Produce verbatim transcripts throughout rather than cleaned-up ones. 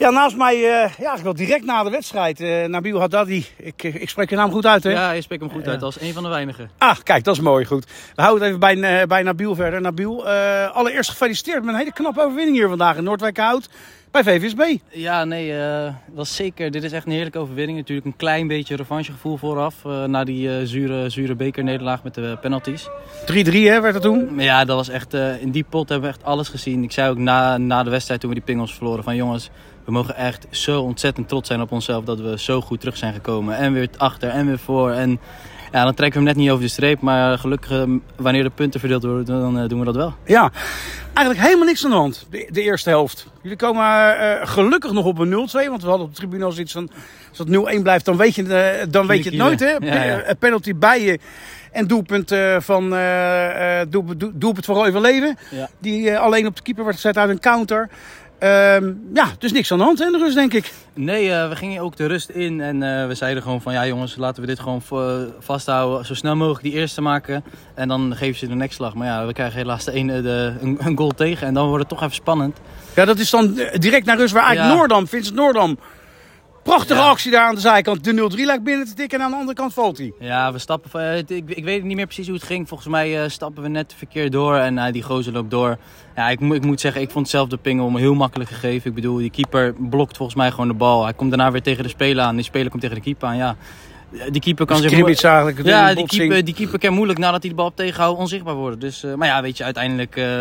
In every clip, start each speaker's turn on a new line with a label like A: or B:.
A: Ja, naast mij, uh, ja, eigenlijk wel direct na de wedstrijd, uh, Nabil Haddadi. Ik, ik spreek je naam goed uit, hè?
B: Ja, je spreekt hem goed uit,
A: ja.
B: als een van de weinigen.
A: Ah, kijk, dat is mooi, goed. We houden het even bij, uh, bij Nabil verder. Nabil, uh, allereerst gefeliciteerd met een hele knappe overwinning hier vandaag in Noordwijkerhout bij V V S B.
B: Ja, nee, uh, was zeker. Dit is echt een heerlijke overwinning. Natuurlijk een klein beetje revanchegevoel vooraf, uh, na die uh, zure, zure bekernederlaag met de penalties.
A: drie drie, hè, werd het toen?
B: Ja, dat was echt, uh, in die pot hebben we echt alles gezien. Ik zei ook na, na de wedstrijd toen we die pingels verloren van jongens, we mogen echt zo ontzettend trots zijn op onszelf dat we zo goed terug zijn gekomen. En weer achter en weer voor. En ja, dan trekken we hem net niet over de streep. Maar gelukkig, uh, wanneer de punten verdeeld worden, dan uh, doen we dat wel.
A: Ja, eigenlijk helemaal niks aan de hand, de, de eerste helft. Jullie komen uh, gelukkig nog op een nul twee. Want we hadden op de tribune al zoiets van, als het nul een blijft, dan weet je, uh, dan weet je het nooit. Hè?
B: Ja, ja.
A: Een penalty bij je. En doelpunt uh, van uh, doelpunt, doelpunt van Roy van Leeuwen. Ja. Die uh, alleen op de keeper werd gezet uit een counter. Um, ja, dus niks aan de hand in de rust, denk ik.
B: Nee, uh, we gingen ook de rust in en uh, we zeiden gewoon van ja jongens, laten we dit gewoon uh, vasthouden. Zo snel mogelijk die eerste maken en dan geven ze de nekslag. Maar ja, we krijgen helaas de ene, de, een, een goal tegen en dan wordt het toch even spannend.
A: Ja, dat is dan direct naar rust waar eigenlijk ja. Noordam, Vincent Noordam. Prachtige ja. actie daar aan de zijkant. De nul drie lijkt binnen te tikken en aan de andere kant valt hij.
B: Ja, we stappen. Uh, ik, ik weet niet meer precies hoe het ging. Volgens mij uh, stappen we net verkeerd door en uh, die gozer loopt door. Ja, ik, ik moet zeggen, ik vond zelf de pingel heel makkelijk gegeven. Ik bedoel, die keeper blokt volgens mij gewoon de bal. Hij komt daarna weer tegen de speler aan. Die speler komt tegen de keeper aan. Ja, die keeper kan
A: dus
B: zich
A: moeilijk. Eigenlijk
B: ja, die keeper, die keeper kan moeilijk nadat hij de bal op tegenhoudt onzichtbaar worden. Dus, uh, maar ja, weet je, uiteindelijk. Uh,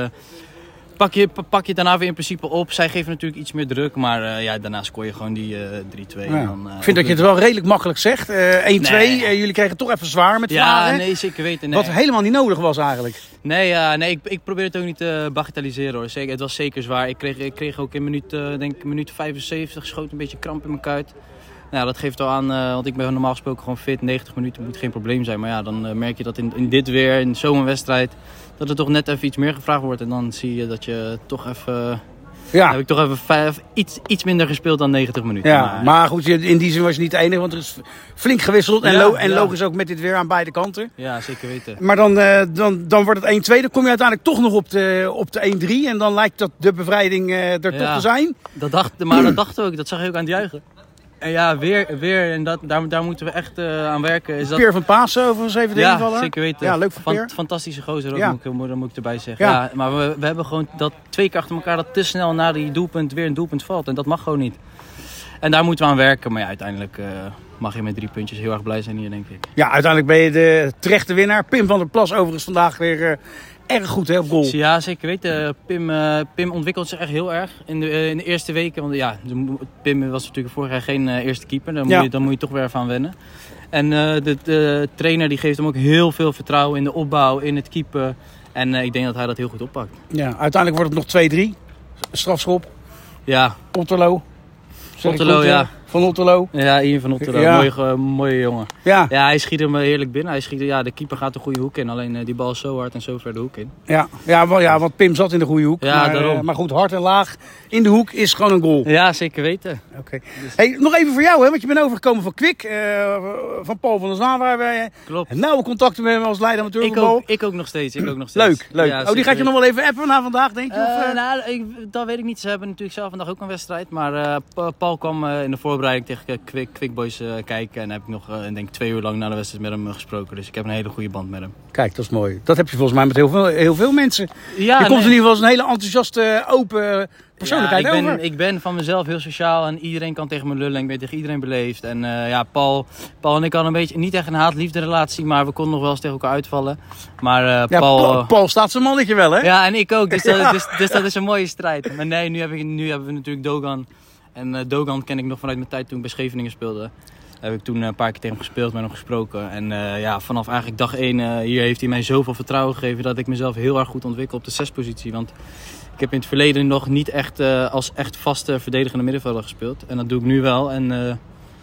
B: Pak je, pak je het daarna weer in principe op. Zij geven natuurlijk iets meer druk. Maar uh, ja, daarna scoor je gewoon die uh, drie twee.
A: Ja.
B: Dan, uh,
A: ik vind dat je het wel redelijk makkelijk zegt. Uh, één twee. Nee. Uh, jullie kregen het toch even zwaar met Vlagen.
B: Ja, nee, zeker weten. Nee.
A: Wat helemaal niet nodig was eigenlijk.
B: Nee, uh, nee ik, ik probeer het ook niet te bagatelliseren hoor. Zeker, het was zeker zwaar. Ik kreeg, ik kreeg ook in minuut, uh, denk minuut vijfenzeventig schoot een beetje kramp in mijn kuit. Nou, dat geeft al aan, uh, want ik ben normaal gesproken gewoon fit. negentig minuten moet geen probleem zijn. Maar ja, dan uh, merk je dat in, in dit weer, in zo'n wedstrijd, dat er toch net even iets meer gevraagd wordt. En dan zie je dat je toch even... Uh, ja. Heb ik toch even vijf, iets, iets minder gespeeld dan negentig minuten.
A: Ja, maar, maar goed, in die zin was je niet de enige, want er is flink gewisseld. En, ja, lo- en ja. logisch ook met dit weer aan beide kanten.
B: Ja, zeker weten.
A: Maar dan, uh, dan, dan wordt het één twee. Dan kom je uiteindelijk toch nog op de, op de één drie. En dan lijkt dat de bevrijding uh, er ja, toch te zijn.
B: Dat dacht, maar dat dachten we ook. Dat zag je ook aan het juichen. En ja, weer, weer en dat, daar, daar moeten we echt uh, aan werken. Is dat...
A: Peer van Pasen over een zeven
B: ja,
A: invaller.
B: Zeker weten.
A: Ja, leuk voor Peer.
B: Fant- fantastische gozer ook,
A: ja.
B: moet, ik, moet ik erbij zeggen.
A: Ja.
B: Ja, maar we, we hebben gewoon dat twee keer achter elkaar dat te snel na die doelpunt weer een doelpunt valt. En dat mag gewoon niet. En daar moeten we aan werken. Maar ja, uiteindelijk uh, mag je met drie puntjes heel erg blij zijn hier, denk ik.
A: Ja, uiteindelijk ben je de terechte winnaar. Pim van der Plas overigens vandaag weer... Uh, erg goed, hè, op goal.
B: Ja, zeker weten. Pim, uh, Pim ontwikkelt zich echt heel erg in de, uh, in de eerste weken. Want ja, Pim was natuurlijk vorig jaar geen uh, eerste keeper. Dan moet, ja. je, dan moet je toch weer even aan wennen. En uh, de, de trainer die geeft hem ook heel veel vertrouwen in de opbauw, in het keepen. En uh, ik denk dat hij dat heel goed oppakt.
A: Ja, uiteindelijk wordt het nog twee drie. Strafschop.
B: Ja.
A: Otterlo.
B: Otterlo, ja.
A: Van Otterlo.
B: Ja, Ian van Otterlo. Ja. Mooie, uh, mooie jongen.
A: Ja.
B: Ja, hij schiet hem heerlijk binnen. Hij schiet, ja, de keeper gaat de goede hoek in. Alleen uh, die bal is zo hard en zo ver de hoek in.
A: Ja, ja, wel, ja want Pim zat in de goede hoek.
B: Ja,
A: maar,
B: daarom.
A: Uh, maar goed, hard en laag in de hoek is gewoon een goal.
B: Ja, zeker weten.
A: Oké. Okay. Dus... Hey, nog even voor jou, hè, want je bent overgekomen van Kwik. Uh, van Paul van der Zwaan, waar wij
B: Klopt.
A: nauwe contacten met hem als leider amateurvoetbal.
B: Ik ook, ik ook nog steeds. Ik ook nog steeds.
A: Leuk, leuk. Ja, oh, die gaat je nog wel even appen na vandaag, denk je?
B: Uh,
A: of, uh...
B: nou, ik, dat weet ik niet. Ze hebben natuurlijk zelf vandaag ook een wedstrijd. Maar uh, Paul kwam uh, in de voorbereiding tegen Kwik, Kwik Boys uh, kijken. En heb ik nog uh, denk twee uur lang na de wedstrijd met hem uh, gesproken. Dus ik heb een hele goede band met hem.
A: Kijk, dat is mooi. Dat heb je volgens mij met heel veel, heel veel mensen.
B: Ja,
A: je komt
B: nee.
A: in ieder geval als een hele enthousiaste, open persoonlijkheid
B: ja, ik ben,
A: over.
B: Ik ben van mezelf heel sociaal en iedereen kan tegen me lullen. En ik ben tegen iedereen beleefd. En uh, ja, Paul, Paul en ik hadden een beetje, niet echt een haat-liefde relatie. Maar we konden nog wel eens tegen elkaar uitvallen. Maar uh,
A: ja,
B: Paul...
A: Paul, Paul staat zijn mannetje wel, hè?
B: Ja, en ik ook. Dus,
A: ja.
B: dat, dus, dus dat is een mooie strijd. Maar nee, nu, heb ik, nu hebben we natuurlijk Dogan. En uh, Dogan ken ik nog vanuit mijn tijd toen ik bij Scheveningen speelde. Heb ik toen een paar keer tegen hem gespeeld, met hem gesproken. En uh, ja, vanaf eigenlijk dag één uh, hier heeft hij mij zoveel vertrouwen gegeven dat ik mezelf heel erg goed ontwikkel op de zespositie. Want ik heb in het verleden nog niet echt uh, als echt vaste verdedigende middenvelder gespeeld. En dat doe ik nu wel. En uh,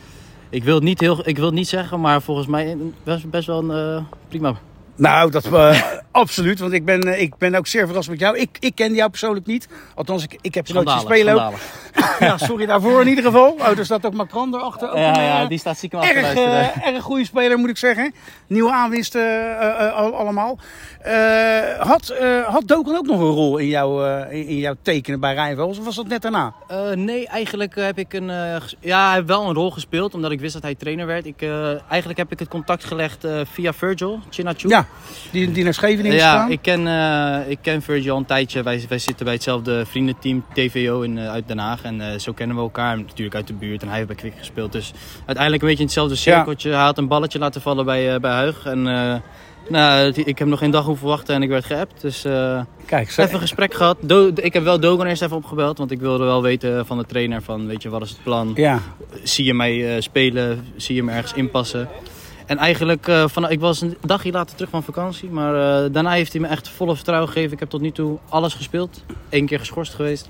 B: ik wil het niet, heel, ik wil het niet zeggen, maar volgens mij best, best wel een uh, prima.
A: Nou, dat uh, absoluut. Want ik ben, uh, ik ben ook zeer verrast met jou. Ik, ik ken jou persoonlijk niet. Althans, ik, ik heb je nooit zien spelen. Ja, sorry daarvoor in ieder geval. Oh, er staat ook Macron erachter. Ook
B: Ja,
A: een,
B: ja,
A: uh,
B: die staat stiekem af te
A: erg,
B: luisteren.
A: uh, erg goede speler, moet ik zeggen. Nieuwe aanwinst uh, uh, allemaal. Uh, had, uh, had Dogan ook nog een rol in, jou, uh, in, in jouw tekenen bij Rijnvels? Of was dat net daarna?
B: Uh, nee, eigenlijk heb ik een... Uh, ja, hij heeft wel een rol gespeeld, omdat ik wist dat hij trainer werd. Ik, uh, eigenlijk heb ik het contact gelegd uh, via Virgil Chinachou.
A: Ja, die, die naar Scheveningen is
B: Ja,
A: gegaan.
B: ik ken, uh, ik ken Virgil al een tijdje. Wij, wij zitten bij hetzelfde vriendenteam T V O in, uh, uit Den Haag. En uh, zo kennen we elkaar. Natuurlijk uit de buurt. En hij heeft bij Kwik gespeeld. Dus uiteindelijk een beetje in hetzelfde cirkeltje. Ja. Hij had een balletje laten vallen bij, uh, bij Huig. En uh, nou, ik heb nog geen dag hoeven wachten en ik werd geappt. Dus uh, Kijk, even een gesprek gehad. Do- ik heb wel Dogan eerst even opgebeld. Want ik wilde wel weten van de trainer van, weet je, wat is het plan?
A: Ja.
B: Zie je mij uh, spelen? Zie je me ergens inpassen? En eigenlijk, uh, van, ik was een dagje later terug van vakantie. Maar uh, daarna heeft hij me echt volle vertrouwen gegeven. Ik heb tot nu toe alles gespeeld. Eén keer geschorst geweest.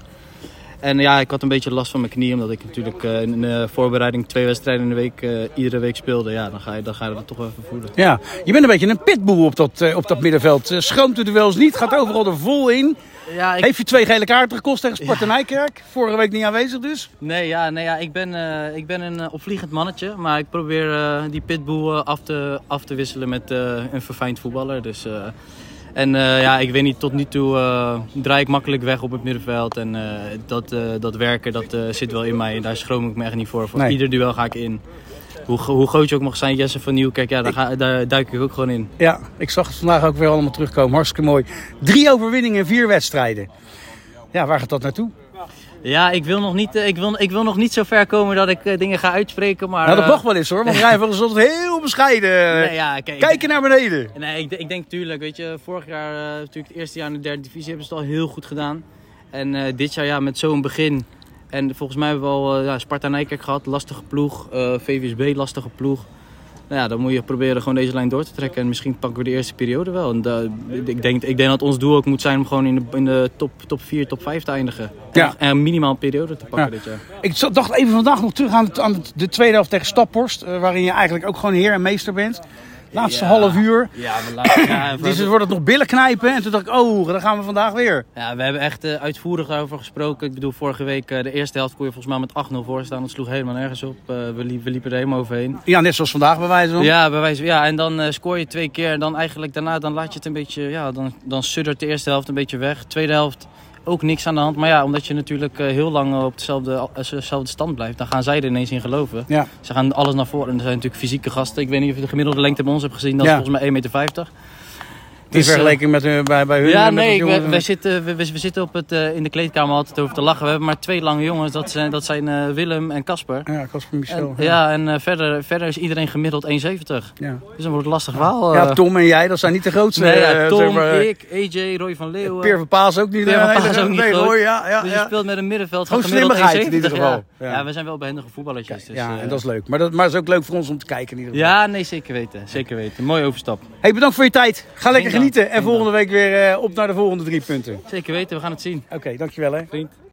B: En ja, ik had een beetje last van mijn knie. Omdat ik natuurlijk uh, in de voorbereiding twee wedstrijden in de week, uh, iedere week speelde. Ja, dan ga je, dan ga je dat toch wel even voelen.
A: Ja, je bent een beetje een pitbull op dat, uh, op dat middenveld. Uh, schroomt het er wel eens niet. Gaat overal er vol in. Ja, ik... Heeft je twee gele kaarten gekost tegen Sparta ja. Nijkerk? Vorige week niet aanwezig dus?
B: Nee, ja, nee ja, ik, ben, uh, ik ben een uh, opvliegend mannetje. Maar ik probeer uh, die pitbull uh, af, te, af te wisselen met uh, een verfijnd voetballer. Dus, uh, en uh, ja, ik weet niet, tot nu toe uh, draai ik makkelijk weg op het middenveld. En uh, dat, uh, dat werken, dat uh, zit wel in mij. Daar schroom ik me echt niet voor. Voor nee. Ieder duel ga ik in. Hoe, hoe groot je ook mag zijn, Jesse van Nieuwkerk, ja, daar, ga, daar duik ik ook gewoon in.
A: Ja, ik zag het vandaag ook weer allemaal terugkomen. Hartstikke mooi. Drie overwinningen in vier wedstrijden. Ja, waar gaat dat naartoe?
B: Ja, ik wil nog niet, ik wil, ik wil nog niet zo ver komen dat ik uh, dingen ga uitspreken. Maar,
A: nou, dat mag wel eens hoor, want Rijnvels is altijd heel bescheiden. Nee, ja, kijk, Kijken ik, naar beneden.
B: Nee, ik, ik denk tuurlijk, weet je, vorig jaar, uh, natuurlijk het eerste jaar in de derde divisie hebben ze het al heel goed gedaan. En uh, dit jaar ja, met zo'n begin. En volgens mij hebben we al uh, ja, Sparta Nijkerk gehad, lastige ploeg. Uh, V V S B, lastige ploeg. Nou ja, dan moet je proberen gewoon deze lijn door te trekken. En misschien pakken we de eerste periode wel. En uh, ik, denk, ik denk dat ons doel ook moet zijn om gewoon in de, in de top, top vier, top vijf te eindigen. Ja. En, en minimaal een periode te pakken ja. dit jaar.
A: Ik dacht even vandaag nog terug aan, het, aan het, de tweede helft tegen Staphorst. Uh, waarin je eigenlijk ook gewoon heer en meester bent. Laatste ja. half uur. Ja, we laten, ja, dus wordt het nog billen knijpen. En toen dacht ik, oh, daar gaan we vandaag weer.
B: Ja, we hebben echt uh, uitvoerig over gesproken. Ik bedoel, vorige week uh, de eerste helft kon je volgens mij met acht nul voor staan. Dat sloeg helemaal nergens op. Uh, we, liep, we liepen er helemaal overheen.
A: Ja, net zoals vandaag bij wijze van.
B: Ja, bij wijze van. Ja, en dan uh, scoor je twee keer. En dan eigenlijk daarna dan laat je het een beetje, ja, dan, dan suddert de eerste helft een beetje weg. Tweede helft ook niks aan de hand. Maar ja, omdat je natuurlijk uh, heel lang op dezelfde, dezelfde stand blijft, dan gaan zij er ineens in geloven. Ja. Ze gaan alles naar voren. En er zijn natuurlijk fysieke gasten. Ik weet niet of je de gemiddelde lengte bij ons hebt gezien. Dat is ja. volgens mij één meter vijftig.
A: In vergelijking met uh, bij, bij hun?
B: Ja, nee, wij, wij, zitten, we, we zitten op het, uh, in de kleedkamer altijd over te lachen. We hebben maar twee lange jongens, dat zijn, dat zijn uh, Willem en Casper.
A: Ja, Casper Michel.
B: En, ja. ja, en uh, verder, verder is iedereen gemiddeld één zeventig. Ja. Dus dan wordt het lastig verhaal.
A: Ja, Tom en jij, dat zijn niet de grootste.
B: Nee, ja, Tom,
A: zeg maar,
B: ik, A J, Roy van Leeuwen.
A: Peer van Paas ook niet.
B: Peer van Paas ook niet
A: nee,
B: groot.
A: Hoor, ja, ja,
B: dus
A: ja.
B: je speelt met een middenveld
A: van
B: gemiddeld één zeventig.
A: In ieder geval.
B: Ja. Ja. ja, we zijn wel behendige voetballetjes.
A: Ja,
B: dus,
A: ja
B: uh,
A: en dat is leuk. Maar, dat, maar het is ook leuk voor ons om te kijken in ieder geval.
B: Ja, nee, zeker weten. Zeker weten. Mooie overstap.
A: Hey, bedankt voor je tijd. Ga lekker genieten. En volgende week weer uh, op naar de volgende drie punten.
B: Zeker weten, we gaan het zien.
A: Oké, okay, dankjewel hè.
B: Vriend.